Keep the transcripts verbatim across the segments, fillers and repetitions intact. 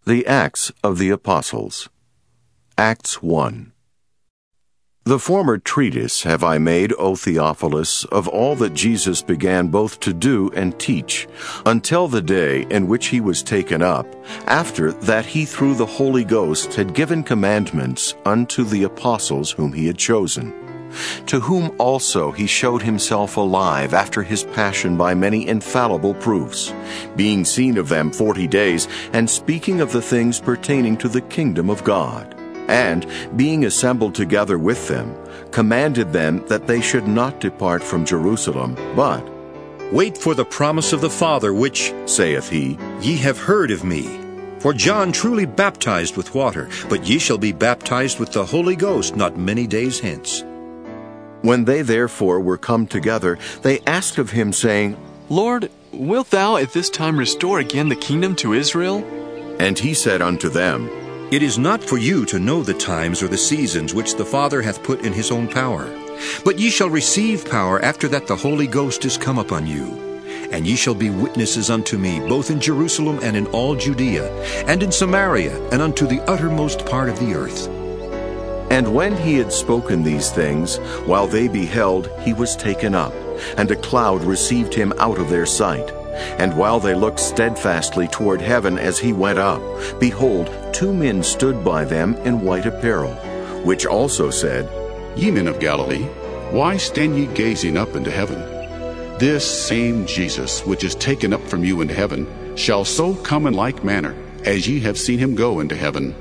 The Acts of the Apostles. Acts one. The former treatise have I made, O Theophilus, of all that Jesus began both to do and teach, until the day in which he was taken up, after that he through the Holy Ghost had given commandments unto the apostles whom he had chosen, to whom also he showed himself alive after his passion by many infallible proofs, being seen of them forty days, and speaking of the things pertaining to the kingdom of God. And, being assembled together with them, commanded them that they should not depart from Jerusalem, but, Wait for the promise of the Father, which, saith he, ye have heard of me. For John truly baptized with water, but ye shall be baptized with the Holy Ghost not many days hence. When they therefore were come together, they asked of him, saying, Lord, wilt thou at this time restore again the kingdom to Israel? And he said unto them, It is not for you to know the times or the seasons which the Father hath put in his own power. But ye shall receive power after that the Holy Ghost is come upon you. And ye shall be witnesses unto me, both in Jerusalem and in all Judea, and in Samaria, and unto the uttermost part of the earth. And when he had spoken these things, while they beheld, he was taken up, and a cloud received him out of their sight. And while they looked steadfastly toward heaven as he went up, behold, two men stood by them in white apparel, which also said, Ye men of Galilee, why stand ye gazing up into heaven? This same Jesus, which is taken up from you into heaven, shall so come in like manner, as ye have seen him go into heaven.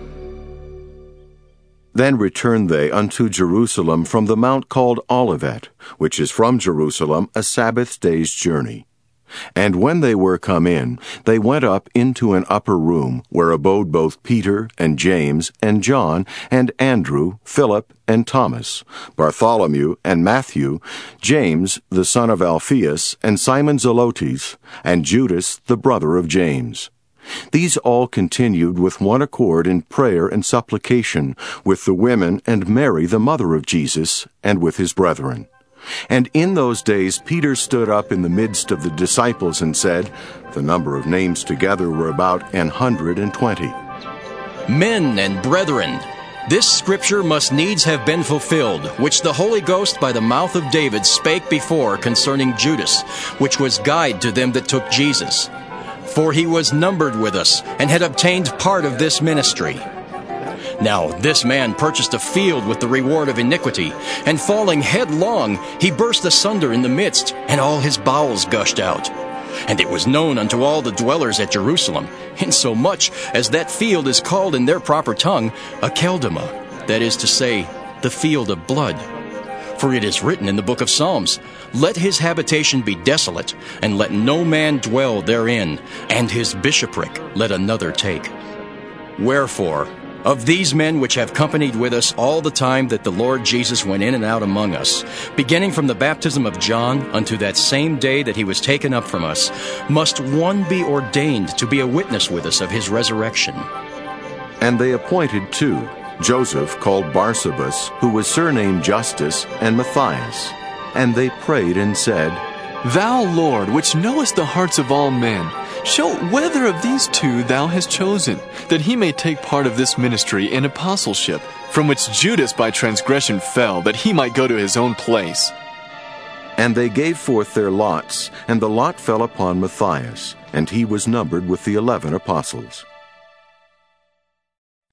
Then returned they unto Jerusalem from the mount called Olivet, which is from Jerusalem a Sabbath day's journey. And when they were come in, they went up into an upper room, where abode both Peter and James and John and Andrew, Philip and Thomas, Bartholomew and Matthew, James the son of Alphaeus, and Simon Zelotes, and Judas the brother of James. These all continued with one accord in prayer and supplication with the women and Mary the mother of Jesus, and with his brethren. And in those days Peter stood up in the midst of the disciples and said, the number of names together were about an hundred and twenty. Men and brethren, this scripture must needs have been fulfilled, which the Holy Ghost by the mouth of David spake before concerning Judas, which was guide to them that took Jesus. For he was numbered with us, and had obtained part of this ministry. Now this man purchased a field with the reward of iniquity, and falling headlong, he burst asunder in the midst, and all his bowels gushed out. And it was known unto all the dwellers at Jerusalem, insomuch as that field is called in their proper tongue Akeldama, that is to say, the field of blood. For it is written in the book of Psalms, Let his habitation be desolate, and let no man dwell therein, and his bishopric let another take. Wherefore, of these men which have companied with us all the time that the Lord Jesus went in and out among us, beginning from the baptism of John unto that same day that he was taken up from us, must one be ordained to be a witness with us of his resurrection. And they appointed two, Joseph called Barsabas, who was surnamed Justus, and Matthias. And they prayed and said, Thou, Lord, which knowest the hearts of all men, show whether of these two thou hast chosen, that he may take part of this ministry in apostleship, from which Judas by transgression fell, that he might go to his own place. And they gave forth their lots, and the lot fell upon Matthias, and he was numbered with the eleven apostles.